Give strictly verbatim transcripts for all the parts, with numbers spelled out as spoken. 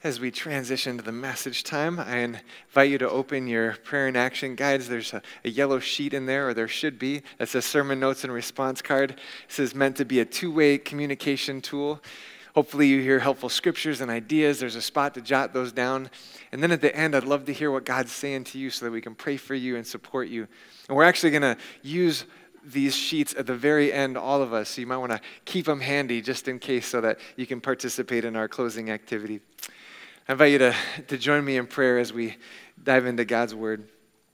As we transition to the message time, I invite you to open your prayer and action guides. There's a, a yellow sheet in there, or there should be. That says sermon notes and response card. This is meant to be a two-way communication tool. Hopefully you hear helpful scriptures and ideas. There's a spot to jot those down. And then at the end, I'd love to hear what God's saying to you so that we can pray for you and support you. And we're actually going to use these sheets at the very end, all of us. So you might want to keep them handy just in case so that you can participate in our closing activity. I invite you to, to join me in prayer as we dive into God's word.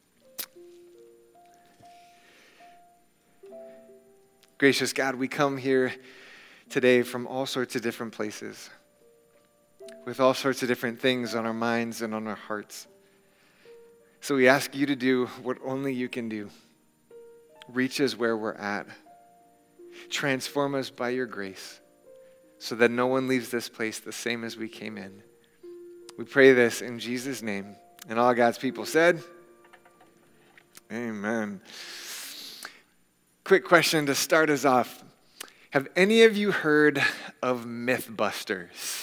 Gracious God, we come here today from all sorts of different places, with all sorts of different things on our minds and on our hearts. So we ask you to do what only you can do. Reach us where we're at. Transform us by your grace so that no one leaves this place the same as we came in. We pray this in Jesus' name. And all God's people said, amen. Quick question to start us off. Have any of you heard of Mythbusters?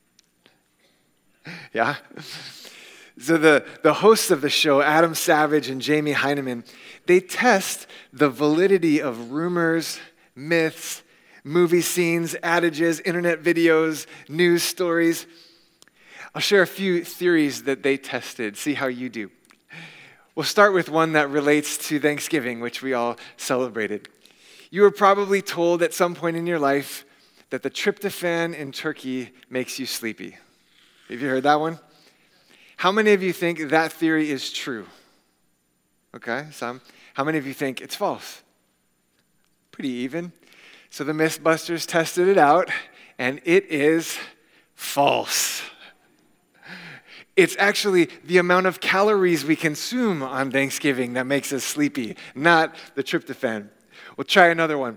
Yeah? So the, the hosts of the show, Adam Savage and Jamie Heineman, they test the validity of rumors, myths, movie scenes, adages, internet videos, news stories. I'll share a few theories that they tested, see how you do. We'll start with one that relates to Thanksgiving, which we all celebrated. You were probably told at some point in your life that the tryptophan in turkey makes you sleepy. Have you heard that one? How many of you think that theory is true? Okay, some. How many of you think it's false? Pretty even. So the Mythbusters tested it out, and it is false. It's actually the amount of calories we consume on Thanksgiving that makes us sleepy, not the tryptophan. We'll try another one.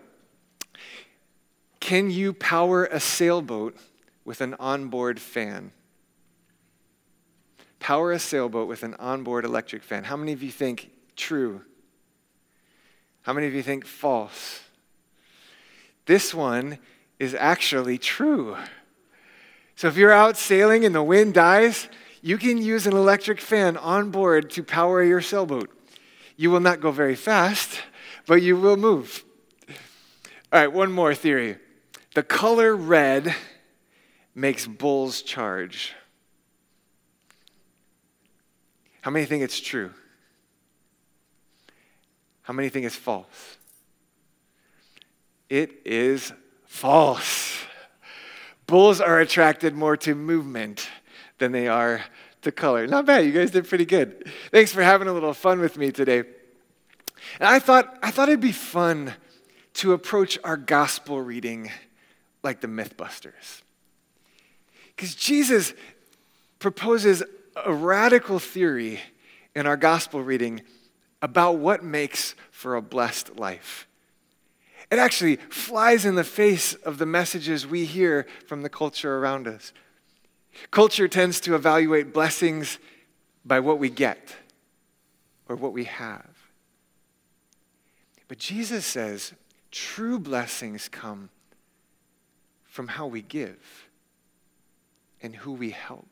Can you power a sailboat with an onboard fan? Power a sailboat with an onboard electric fan. How many of you think true? How many of you think false? This one is actually true. So if you're out sailing and the wind dies, you can use an electric fan on board to power your sailboat. You will not go very fast, but you will move. All right, one more theory. The color red makes bulls charge. How many think it's true? How many think it's false? It is false. Bulls are attracted more to movement than they are to color. Not bad, you guys did pretty good. Thanks for having a little fun with me today. And I thought, I thought it'd be fun to approach our gospel reading like the Mythbusters. Because Jesus proposes a radical theory in our gospel reading about what makes for a blessed life. It actually flies in the face of the messages we hear from the culture around us. Culture tends to evaluate blessings by what we get or what we have. But Jesus says true blessings come from how we give and who we help.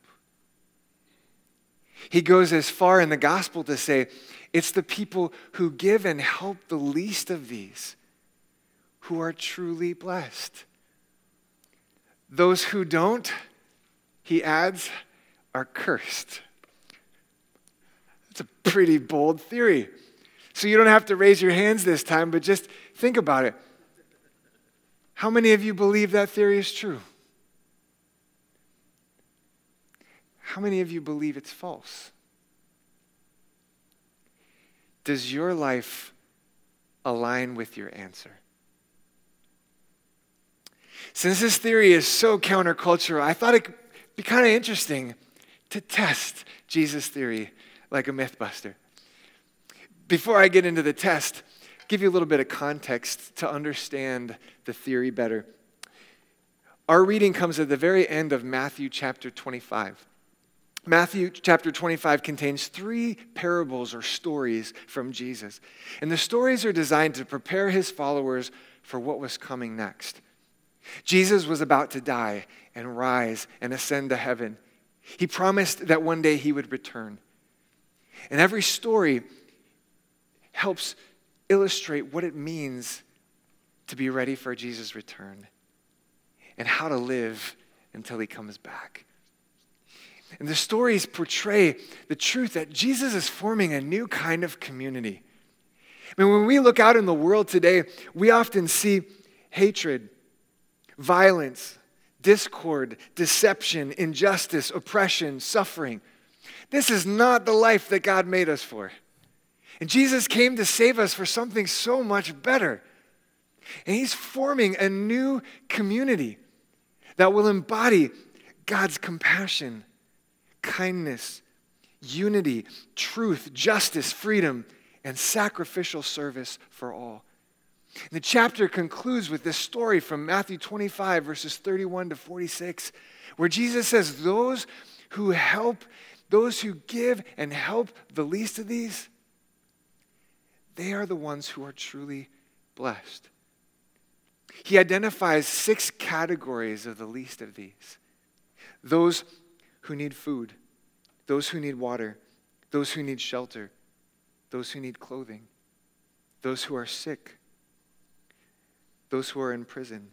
He goes as far in the gospel to say it's the people who give and help the least of these who are truly blessed. Those who don't, he adds, are cursed. That's a pretty bold theory. So you don't have to raise your hands this time, but just think about it. How many of you believe that theory is true? How many of you believe it's false? Does your life align with your answer? Since this theory is so countercultural, I thought it'd be kind of interesting to test Jesus' theory like a Mythbuster. Before I get into the test, give you a little bit of context to understand the theory better. Our reading comes at the very end of Matthew chapter twenty-five. Matthew chapter twenty-five contains three parables or stories from Jesus. And the stories are designed to prepare his followers for what was coming next. Jesus was about to die and rise and ascend to heaven. He promised that one day he would return. And every story helps illustrate what it means to be ready for Jesus' return and how to live until he comes back. And the stories portray the truth that Jesus is forming a new kind of community. I mean, when we look out in the world today, we often see hatred, violence, discord, deception, injustice, oppression, suffering. This is not the life that God made us for. And Jesus came to save us for something so much better. And he's forming a new community that will embody God's compassion, kindness, unity, truth, justice, freedom, and sacrificial service for all. And the chapter concludes with this story from Matthew twenty-five, verses thirty-one to forty-six, where Jesus says, those who help, those who give and help the least of these, they are the ones who are truly blessed. He identifies six categories of the least of these. Those who need food, those who need water, those who need shelter, those who need clothing, those who are sick, those who are in prison.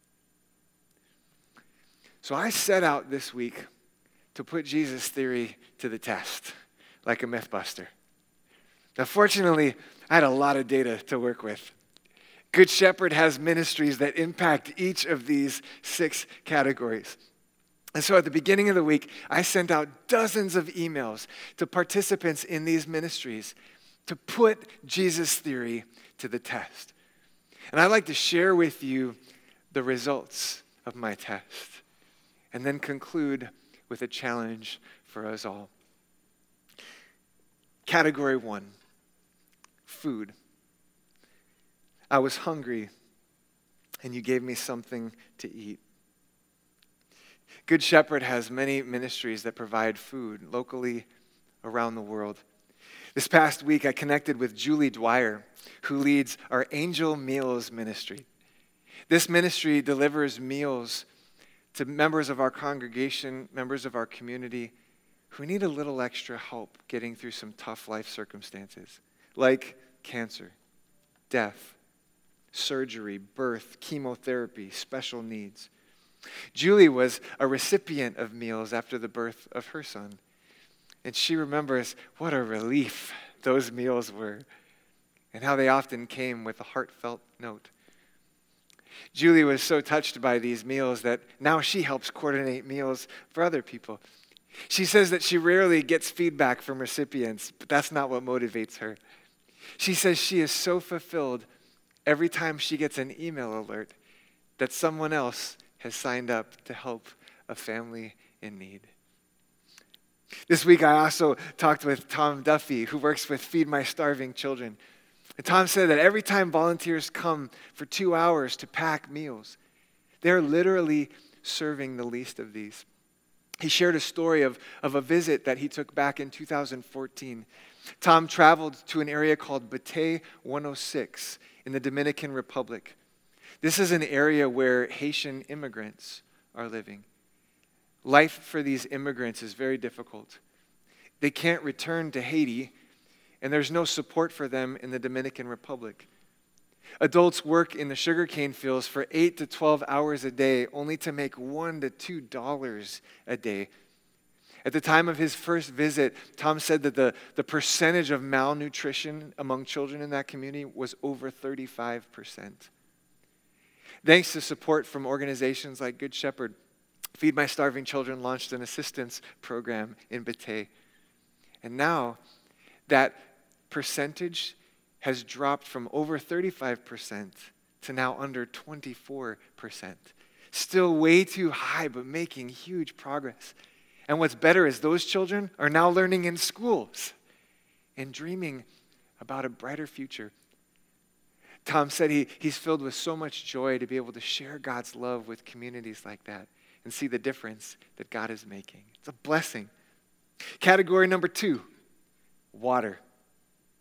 So I set out this week to put Jesus' theory to the test, like a Mythbuster. Now, fortunately, I had a lot of data to work with. Good Shepherd has ministries that impact each of these six categories. And so at the beginning of the week, I sent out dozens of emails to participants in these ministries to put Jesus' theory to the test. And I'd like to share with you the results of my test and then conclude with a challenge for us all. Category one, food. I was hungry, and you gave me something to eat. Good Shepherd has many ministries that provide food locally around the world. This past week, I connected with Julie Dwyer, who leads our Angel Meals ministry. This ministry delivers meals to members of our congregation, members of our community, who need a little extra help getting through some tough life circumstances, like cancer, death, surgery, birth, chemotherapy, special needs. Julie was a recipient of meals after the birth of her son. And she remembers what a relief those meals were and how they often came with a heartfelt note. Julie was so touched by these meals that now she helps coordinate meals for other people. She says that she rarely gets feedback from recipients, but that's not what motivates her. She says she is so fulfilled every time she gets an email alert that someone else has signed up to help a family in need. This week, I also talked with Tom Duffy, who works with Feed My Starving Children. And Tom said that every time volunteers come for two hours to pack meals, they're literally serving the least of these. He shared a story of, of a visit that he took back in two thousand fourteen. Tom traveled to an area called Batey one oh six in the Dominican Republic. This is an area where Haitian immigrants are living. Life for these immigrants is very difficult. They can't return to Haiti, and there's no support for them in the Dominican Republic. Adults work in the sugarcane fields for eight to twelve hours a day, only to make one to two dollars a day. At the time of his first visit, Tom said that the, the percentage of malnutrition among children in that community was over thirty-five percent. Thanks to support from organizations like Good Shepherd, Feed My Starving Children launched an assistance program in Batey. And now that percentage has dropped from over thirty-five percent to now under twenty-four percent. Still way too high, but making huge progress. And what's better is those children are now learning in schools and dreaming about a brighter future. Tom said he, he's filled with so much joy to be able to share God's love with communities like that and see the difference that God is making. It's a blessing. Category number two, water.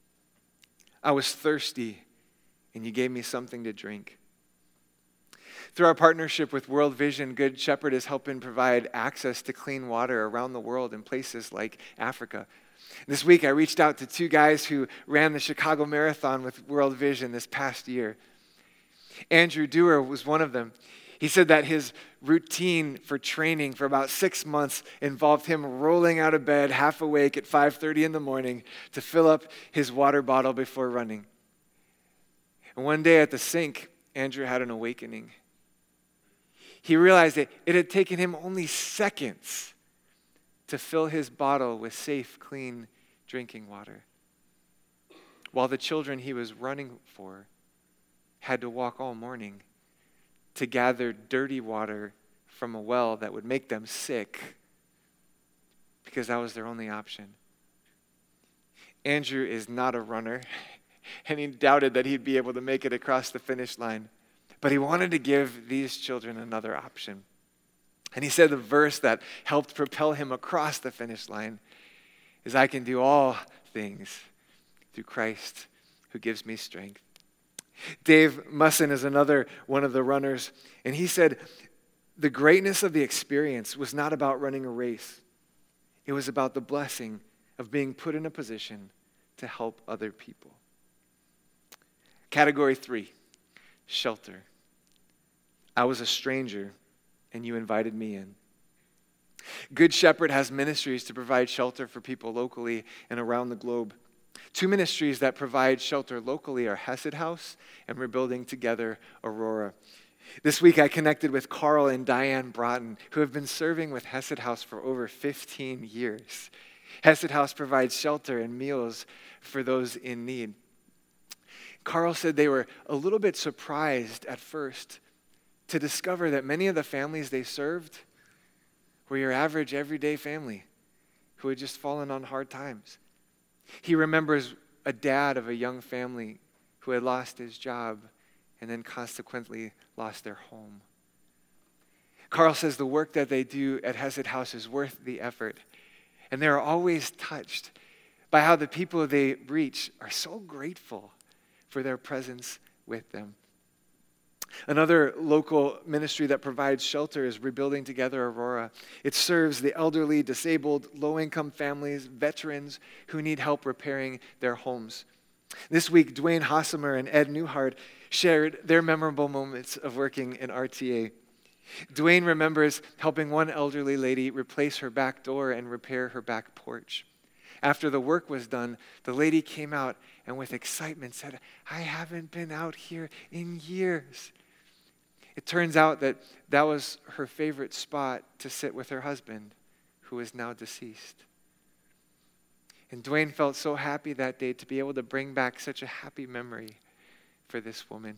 I was thirsty, and you gave me something to drink. Through our partnership with World Vision, Good Shepherd is helping provide access to clean water around the world in places like Africa. This week, I reached out to two guys who ran the Chicago Marathon with World Vision this past year. Andrew Dewar was one of them. He said that his routine for training for about six months involved him rolling out of bed half awake at five thirty in the morning to fill up his water bottle before running. And one day at the sink, Andrew had an awakening. He realized that it had taken him only seconds to fill his bottle with safe, clean drinking water, while the children he was running for had to walk all morning to gather dirty water from a well that would make them sick because that was their only option. Andrew is not a runner, and he doubted that he'd be able to make it across the finish line. But he wanted to give these children another option. And he said the verse that helped propel him across the finish line is, "I can do all things through Christ who gives me strength." Dave Musson is another one of the runners, and he said the greatness of the experience was not about running a race. It was about the blessing of being put in a position to help other people. Category three, shelter. I was a stranger, and you invited me in. Good Shepherd has ministries to provide shelter for people locally and around the globe. Two ministries that provide shelter locally are Hesed House and Rebuilding Together Aurora. This week I connected with Carl and Diane Broughton, who have been serving with Hesed House for over fifteen years. Hesed House provides shelter and meals for those in need. Carl said they were a little bit surprised at first to discover that many of the families they served were your average everyday family who had just fallen on hard times. He remembers a dad of a young family who had lost his job and then consequently lost their home. Carl says the work that they do at Hesed House is worth the effort, and they're always touched by how the people they reach are so grateful for their presence with them. Another local ministry that provides shelter is Rebuilding Together Aurora. It serves the elderly, disabled, low-income families, veterans who need help repairing their homes. This week, Dwayne Hossamer and Ed Newhart shared their memorable moments of working in R T A. Dwayne remembers helping one elderly lady replace her back door and repair her back porch. After the work was done, the lady came out and with excitement said, "I haven't been out here in years." It turns out that that was her favorite spot to sit with her husband, who is now deceased. And Dwayne felt so happy that day to be able to bring back such a happy memory for this woman.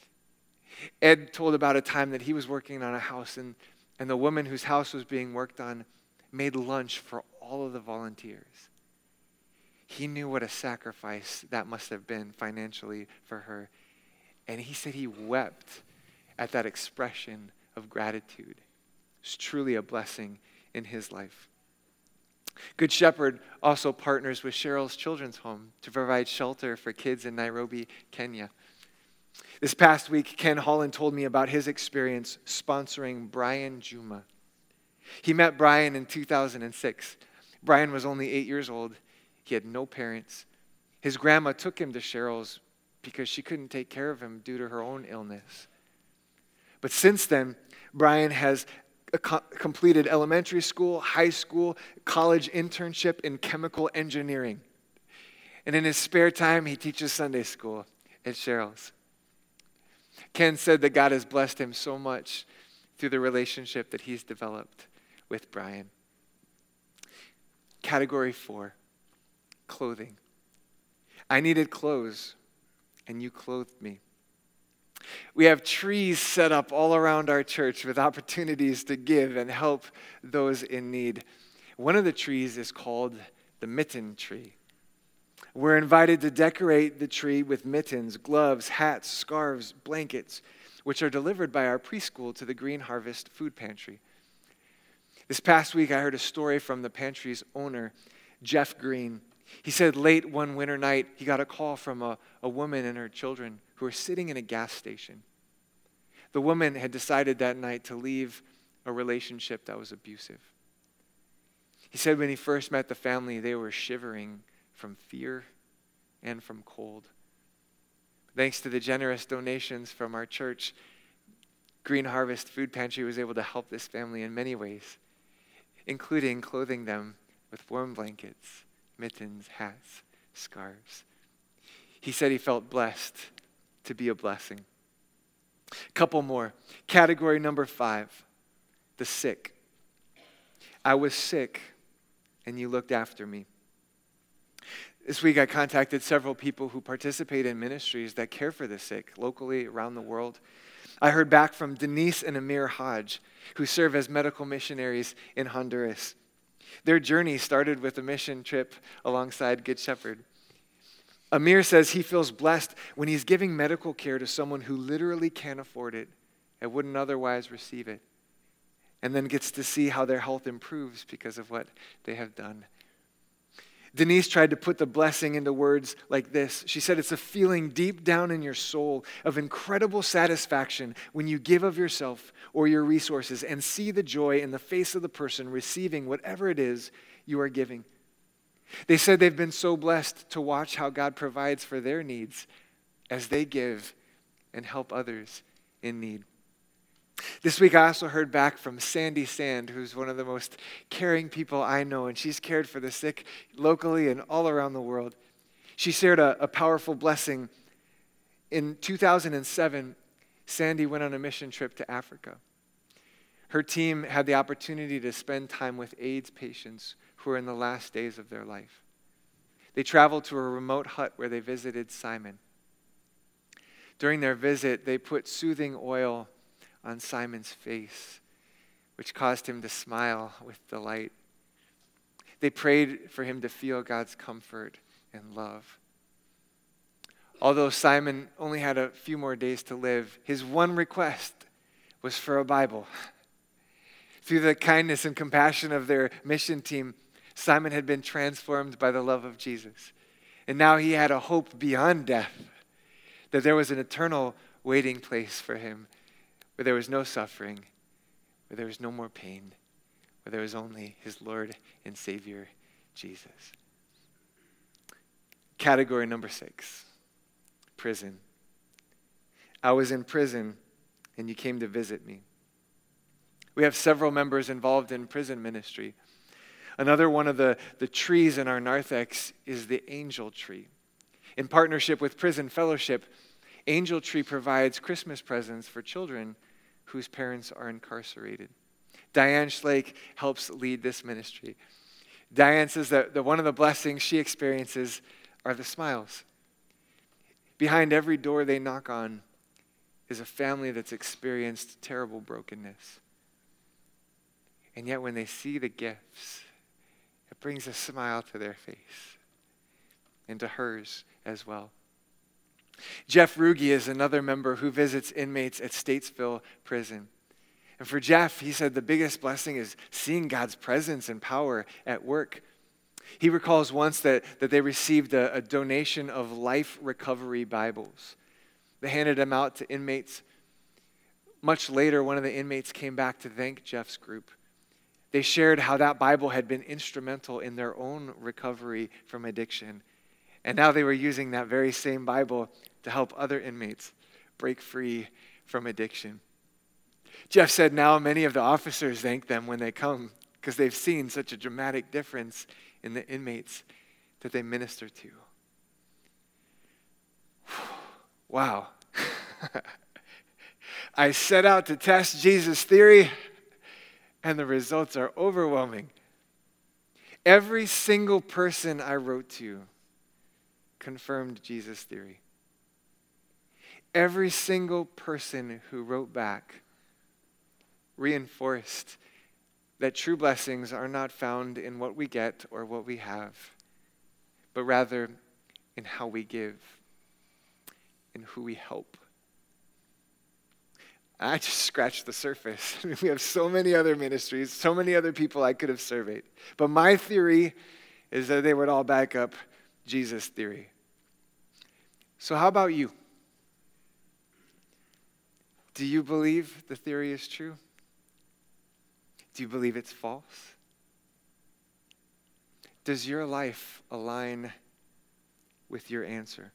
Ed told about a time that he was working on a house, and, and the woman whose house was being worked on made lunch for all of the volunteers. He knew what a sacrifice that must have been financially for her. And he said he wept at that expression of gratitude. It's truly a blessing in his life. Good Shepherd also partners with Cheryl's Children's Home to provide shelter for kids in Nairobi, Kenya. This past week, Ken Holland told me about his experience sponsoring Brian Juma. He met Brian in two thousand six. Brian was only eight years old. He had no parents. His grandma took him to Cheryl's because she couldn't take care of him due to her own illness. But since then, Brian has co- completed elementary school, high school, college internship in chemical engineering. And in his spare time, he teaches Sunday school at Cheryl's. Ken said that God has blessed him so much through the relationship that he's developed with Brian. Category four, clothing. I needed clothes, and you clothed me. We have trees set up all around our church with opportunities to give and help those in need. One of the trees is called the mitten tree. We're invited to decorate the tree with mittens, gloves, hats, scarves, blankets, which are delivered by our preschool to the Green Harvest Food Pantry. This past week, I heard a story from the pantry's owner, Jeff Green. He said late one winter night, he got a call from a, a woman and her children who were sitting in a gas station. The woman had decided that night to leave a relationship that was abusive. He said when he first met the family, they were shivering from fear and from cold. Thanks to the generous donations from our church, Green Harvest Food Pantry was able to help this family in many ways, including clothing them with warm blankets, mittens, hats, scarves. He said he felt blessed to be a blessing. Couple more. Category number five, the sick. I was sick, and you looked after me. This week I contacted several people who participate in ministries that care for the sick locally around the world. I heard back from Denise and Amir Hodge, who serve as medical missionaries in Honduras. Their journey started with a mission trip alongside Good Shepherd. Amir says he feels blessed when he's giving medical care to someone who literally can't afford it and wouldn't otherwise receive it, and then gets to see how their health improves because of what they have done. Denise tried to put the blessing into words like this. She said it's a feeling deep down in your soul of incredible satisfaction when you give of yourself or your resources and see the joy in the face of the person receiving whatever it is you are giving. They said they've been so blessed to watch how God provides for their needs as they give and help others in need. This week I also heard back from Sandy Sand, who's one of the most caring people I know, and she's cared for the sick locally and all around the world. She shared a, a powerful blessing. In two thousand seven, Sandy went on a mission trip to Africa. Her team had the opportunity to spend time with AIDS patients who were in the last days of their life. They traveled to a remote hut where they visited Simon. During their visit, they put soothing oil on Simon's face, which caused him to smile with delight. They prayed for him to feel God's comfort and love. Although Simon only had a few more days to live, his one request was for a Bible. Through the kindness and compassion of their mission team, Simon had been transformed by the love of Jesus. And now he had a hope beyond death, that there was an eternal waiting place for him, where there was no suffering, where there was no more pain, where there was only his Lord and Savior, Jesus. Category number six, prison. I was in prison, and you came to visit me. We have several members involved in prison ministry. Another one of the, the trees in our narthex is the angel tree. In partnership with Prison Fellowship, Angel Tree provides Christmas presents for children whose parents are incarcerated. Diane Schlake helps lead this ministry. Diane says that the, one of the blessings she experiences are the smiles. Behind every door they knock on is a family that's experienced terrible brokenness. And yet when they see the gifts, it brings a smile to their face and to hers as well. Jeff Ruge is another member who visits inmates at Statesville Prison. And for Jeff, he said the biggest blessing is seeing God's presence and power at work. He recalls once that, that they received a, a donation of Life Recovery Bibles. They handed them out to inmates. Much later, one of the inmates came back to thank Jeff's group. They shared how that Bible had been instrumental in their own recovery from addiction. And now they were using that very same Bible to help other inmates break free from addiction. Jeff said now many of the officers thank them when they come because they've seen such a dramatic difference in the inmates that they minister to. Wow. I set out to test Jesus' theory, and the results are overwhelming. Every single person I wrote to confirmed Jesus' theory. Every single person who wrote back reinforced that true blessings are not found in what we get or what we have, but rather in how we give, in who we help. I just scratched the surface. We have so many other ministries, so many other people I could have surveyed. But my theory is that they would all back up Jesus' theory. So how about you? Do you believe the theory is true? Do you believe it's false? Does your life align with your answer?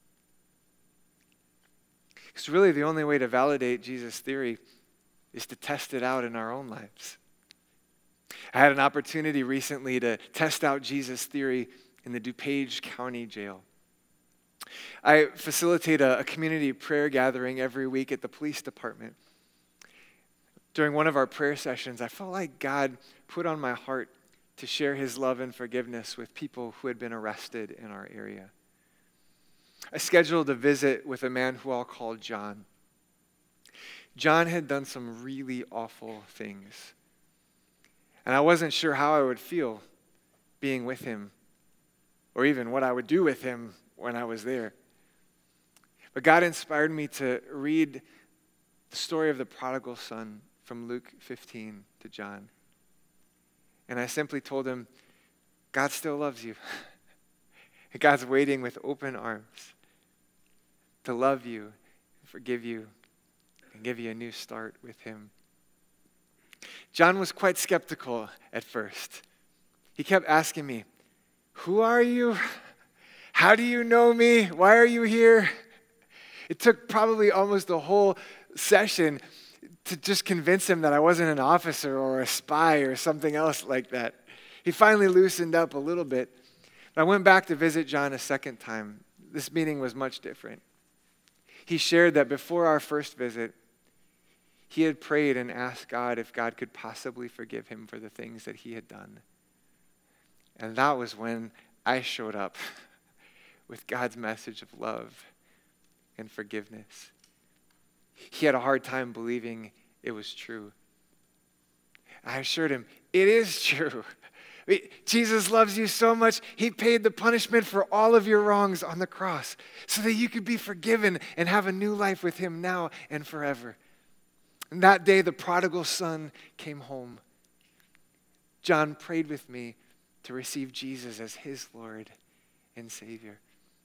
Because really the only way to validate Jesus' theory is to test it out in our own lives. I had an opportunity recently to test out Jesus' theory in the DuPage County Jail. I facilitate a, a community prayer gathering every week at the police department. During one of our prayer sessions, I felt like God put on my heart to share his love and forgiveness with people who had been arrested in our area. I scheduled a visit with a man who I'll call John. John had done some really awful things. And I wasn't sure how I would feel being with him, or even what I would do with him when I was there. But God inspired me to read the story of the prodigal son from Luke fifteen to John. And I simply told him, God still loves you. God's waiting with open arms to love you, forgive you, and give you a new start with him. John was quite skeptical at first. He kept asking me, who are you? How do you know me? Why are you here? It took probably almost a whole session to just convince him that I wasn't an officer or a spy or something else like that. He finally loosened up a little bit. I went back to visit John a second time. This meeting was much different. He shared that before our first visit, he had prayed and asked God if God could possibly forgive him for the things that he had done. And that was when I showed up with God's message of love and forgiveness. He had a hard time believing it was true. I assured him, it is true. Jesus loves you so much, he paid the punishment for all of your wrongs on the cross so that you could be forgiven and have a new life with him now and forever. And that day, the prodigal son came home. John prayed with me to receive Jesus as his Lord and Savior.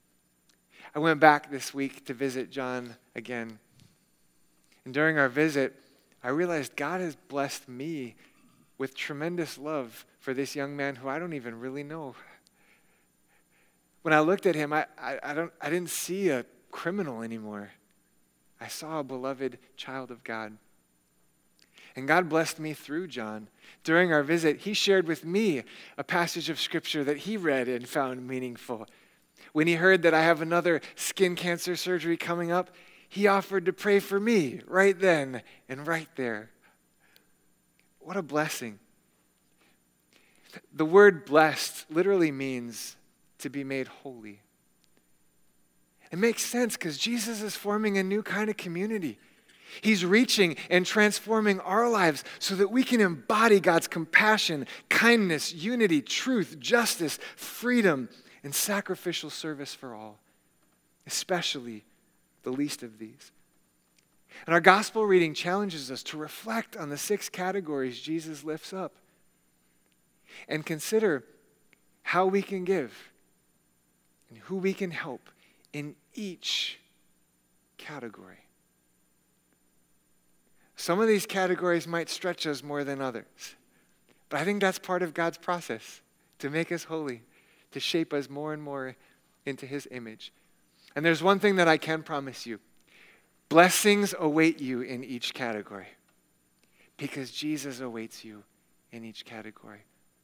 I went back this week to visit John again. And during our visit, I realized God has blessed me with tremendous love for this young man who I don't even really know. When I looked at him, I, I, I, don't, I didn't see a criminal anymore. I saw a beloved child of God. And God blessed me through John. During our visit, he shared with me a passage of scripture that he read and found meaningful. When he heard that I have another skin cancer surgery coming up, he offered to pray for me right then and right there. What a blessing. The word blessed literally means to be made holy. It makes sense because Jesus is forming a new kind of community. He's reaching and transforming our lives so that we can embody God's compassion, kindness, unity, truth, justice, freedom, and sacrificial service for all, especially the least of these. And our gospel reading challenges us to reflect on the six categories Jesus lifts up and consider how we can give and who we can help in each category. Some of these categories might stretch us more than others, but I think that's part of God's process to make us holy, to shape us more and more into his image. And there's one thing that I can promise you. Blessings await you in each category because Jesus awaits you in each category.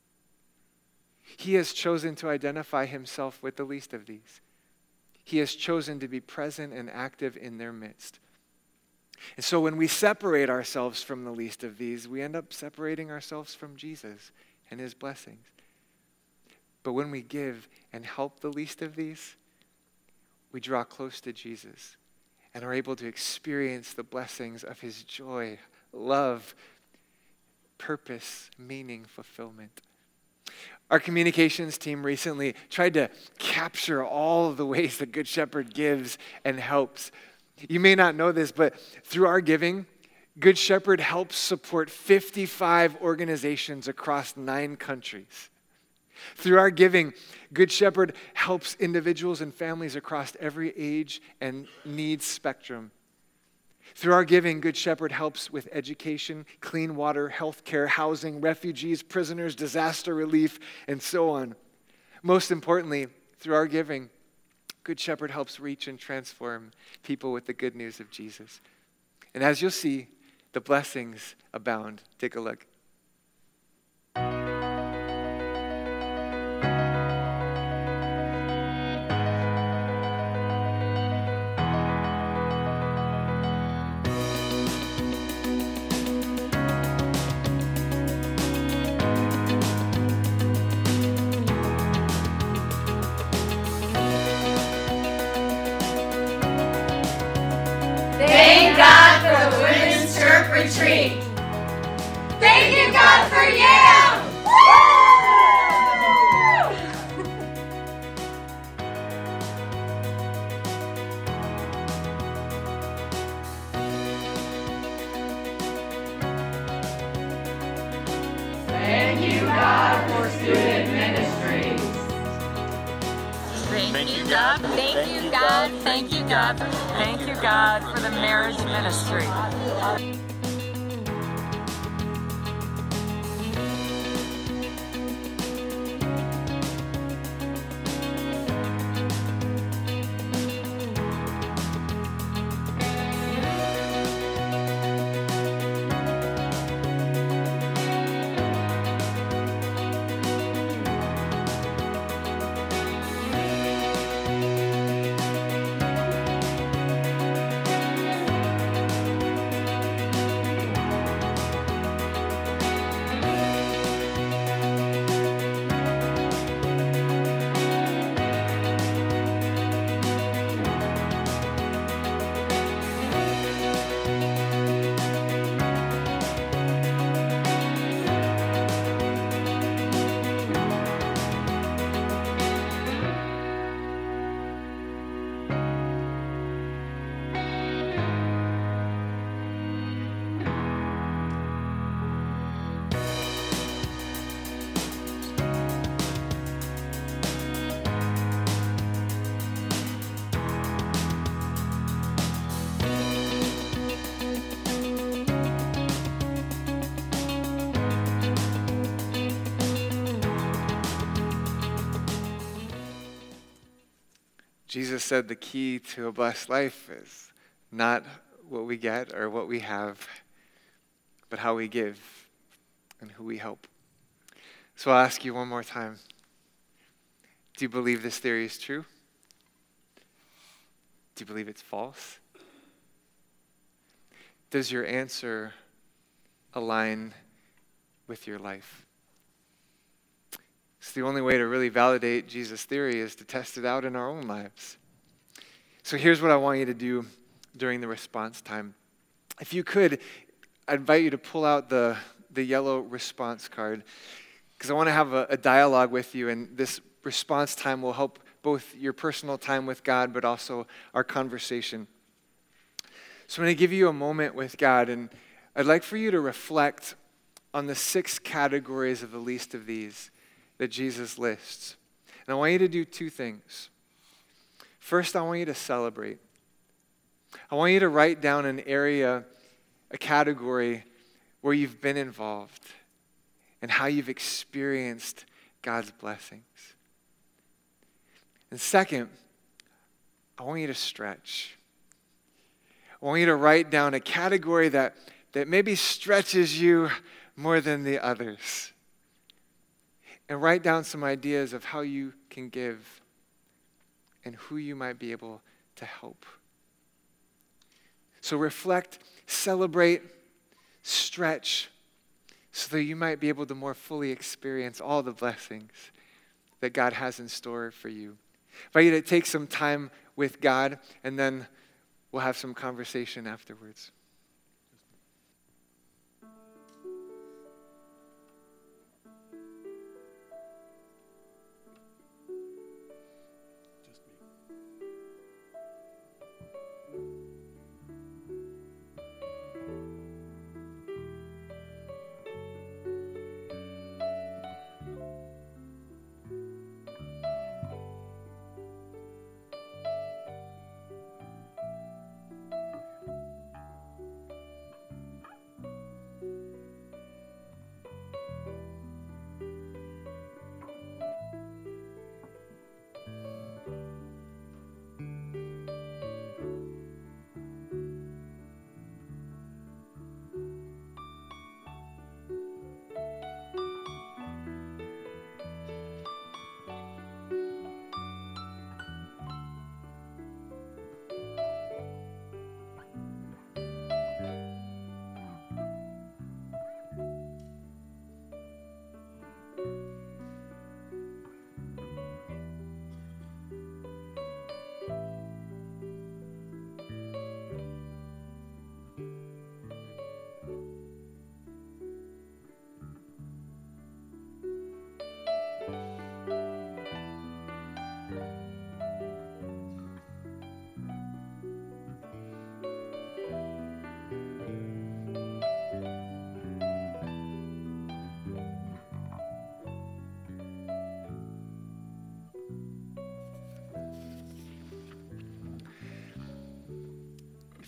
He has chosen to identify himself with the least of these. He has chosen to be present and active in their midst. And so when we separate ourselves from the least of these, we end up separating ourselves from Jesus and his blessings. But when we give and help the least of these, we draw close to Jesus and are able to experience the blessings of his joy, love, purpose, meaning, fulfillment. Our communications team recently tried to capture all of the ways the Good Shepherd gives and helps. You may not know this, but through our giving, Good Shepherd helps support fifty-five organizations across nine countries. Through our giving, Good Shepherd helps individuals and families across every age and needs spectrum. Through our giving, Good Shepherd helps with education, clean water, healthcare, housing, refugees, prisoners, disaster relief, and so on. Most importantly, through our giving, Good Shepherd helps reach and transform people with the good news of Jesus. And as you'll see, the blessings abound. Take a look. Thank God for the Women's Church Retreat. Thank you, God, for Yale. Thank you, God, for student ministries. Thank you, God. Thank you, God. Thank you, God. Thank you, God, for the marriage ministry. Jesus said the key to a blessed life is not what we get or what we have, but how we give and who we help. So I'll ask you one more time. Do you believe this theory is true? Do you believe it's false? Does your answer align with your life? It's the only way to really validate Jesus' theory is to test it out in our own lives. So here's what I want you to do during the response time. If you could, I invite you to pull out the, the yellow response card, because I want to have a, a dialogue with you, and this response time will help both your personal time with God, but also our conversation. So I'm going to give you a moment with God, and I'd like for you to reflect on the six categories of the least of these that Jesus lists. And I want you to do two things. First, I want you to celebrate. I want you to write down an area, a category where you've been involved and how you've experienced God's blessings. And second, I want you to stretch. I want you to write down a category that, that maybe stretches you more than the others. And write down some ideas of how you can give and who you might be able to help. So reflect, celebrate, stretch, so that you might be able to more fully experience all the blessings that God has in store for you. I invite you to take some time with God, and then we'll have some conversation afterwards.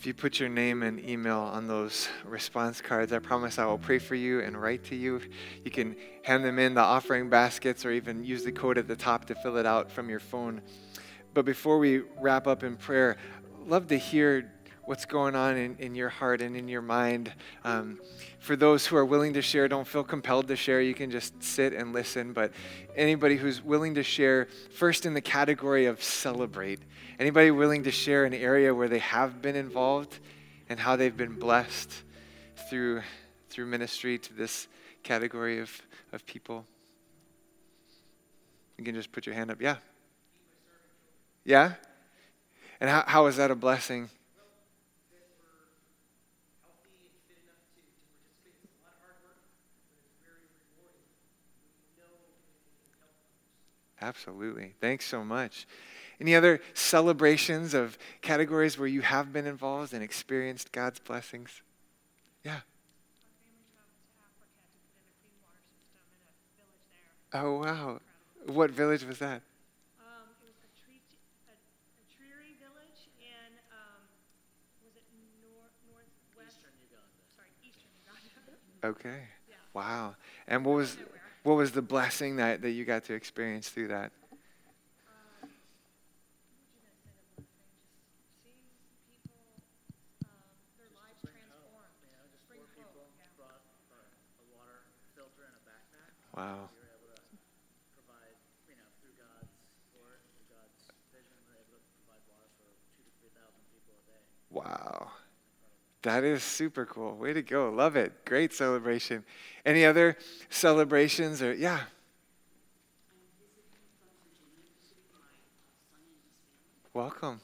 if you put your name and email on those response cards, I promise I will pray for you and write to you. You can hand them in the offering baskets or even use the code at the top to fill it out from your phone. But before we wrap up in prayer, I'd love to hear what's going on in, in your heart and in your mind. Um, for those who are willing to share, don't feel compelled to share. You can just sit and listen. But anybody who's willing to share, first in the category of celebrate. Anybody willing to share an area where they have been involved and how they've been blessed through through ministry to this category of, of people? You can just put your hand up. Yeah. Yeah? And how, how is that a blessing? Absolutely. Thanks so much. Any other celebrations of categories where you have been involved and experienced God's blessings? Yeah. Oh, wow. What village was that? Um, it was a, tree, a, a Tree village in, um, was it nor, northwest? Eastern Uganda. Sorry, eastern Uganda. Okay. Yeah. Wow. And what was what was the blessing that, that you got to experience through that? Um, what did I say the blessing? Just seeing people, um, their lives transformed. Yeah, just Bring four hope, people yeah. brought uh, a water filter and a backpack. Wow. We were able to provide, you know, through God's support, through God's vision, we were able to provide water for two to three thousand people a day. Wow. That is super cool. Way to go. Love it. Great celebration. Any other celebrations or, yeah. Welcome.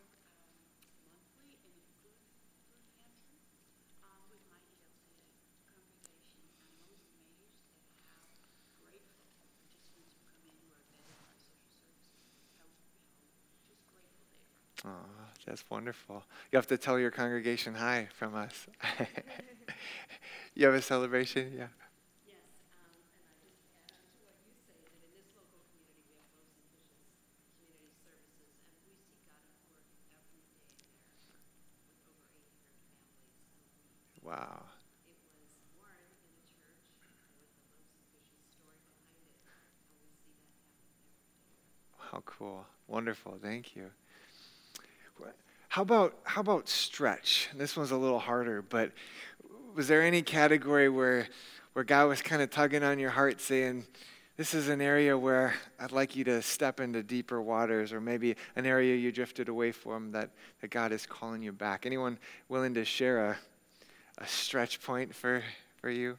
Oh, that's wonderful. You have to tell your congregation hi from us. You have a celebration? Yeah. Yes, um, and I just add on to what you say, that in this local community, we have Los Ambitious Community Services, and we see God at work every day there with over eight hundred families. And we, Wow. it was born in the church with the Los Ambitious story behind it, and we see that happen every day. How cool. Wonderful. Thank you. How about how about stretch? This one's a little harder, but was there any category where where God was kind of tugging on your heart saying, this is an area where I'd like you to step into deeper waters, or maybe an area you drifted away from that, that God is calling you back? Anyone willing to share a, a stretch point for, for you?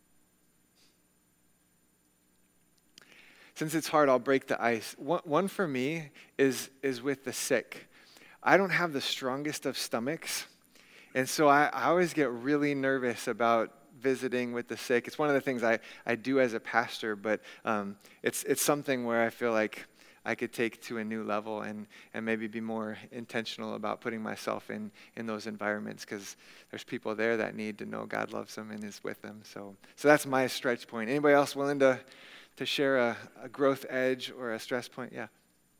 Since it's hard, I'll break the ice. One, one for me is is with the sick. I don't have the strongest of stomachs, and so I, I always get really nervous about visiting with the sick. It's one of the things I, I do as a pastor, but um, it's it's something where I feel like I could take to a new level and, and maybe be more intentional about putting myself in, in those environments, because there's people there that need to know God loves them and is with them. So so that's my stretch point. Anybody else willing to, to share a, a growth edge or a stress point? Yeah.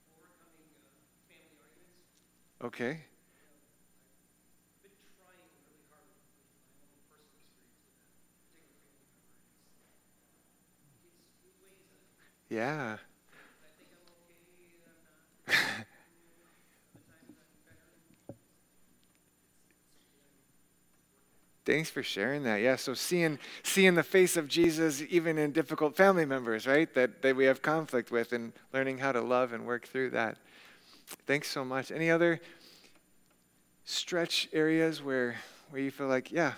Okay. Yeah. Thanks for sharing that. Yeah, so seeing seeing the face of Jesus even in difficult family members, right? That that we have conflict with, and learning how to love and work through that. Thanks so much. Any other stretch areas where where you feel like, yeah.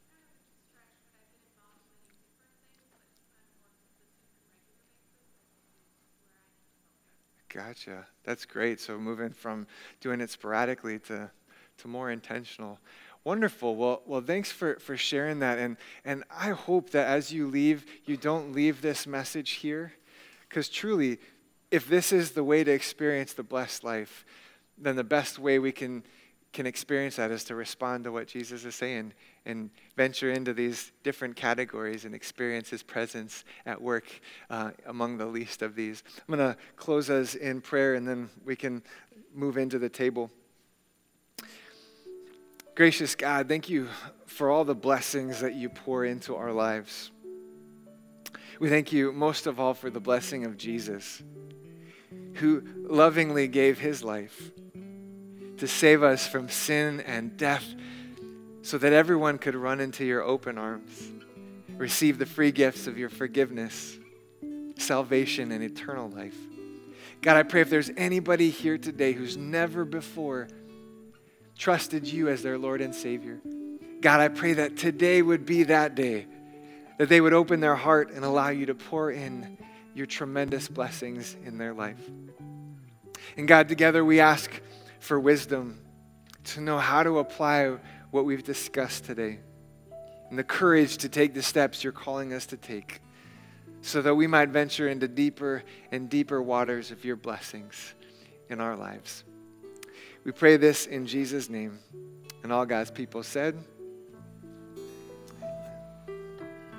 Gotcha. That's great. So moving from doing it sporadically to, to more intentional. Wonderful. Well, well, thanks for, for sharing that. And, and I hope that as you leave, you don't leave this message here. Because truly, if this is the way to experience the blessed life, then the best way we can, can experience that is to respond to what Jesus is saying and venture into these different categories and experience his presence at work uh, among the least of these. I'm going to close us in prayer, and then we can move into the table. Gracious God, thank you for all the blessings that you pour into our lives. We thank you most of all for the blessing of Jesus, who lovingly gave his life to save us from sin and death so that everyone could run into your open arms, receive the free gifts of your forgiveness, salvation, and eternal life. God, I pray if there's anybody here today who's never before trusted you as their Lord and Savior, God, I pray that today would be that day, that they would open their heart and allow you to pour in your tremendous blessings in their life. And God, together we ask for wisdom to know how to apply what we've discussed today and the courage to take the steps you're calling us to take so that we might venture into deeper and deeper waters of your blessings in our lives. We pray this in Jesus' name. And all God's people said,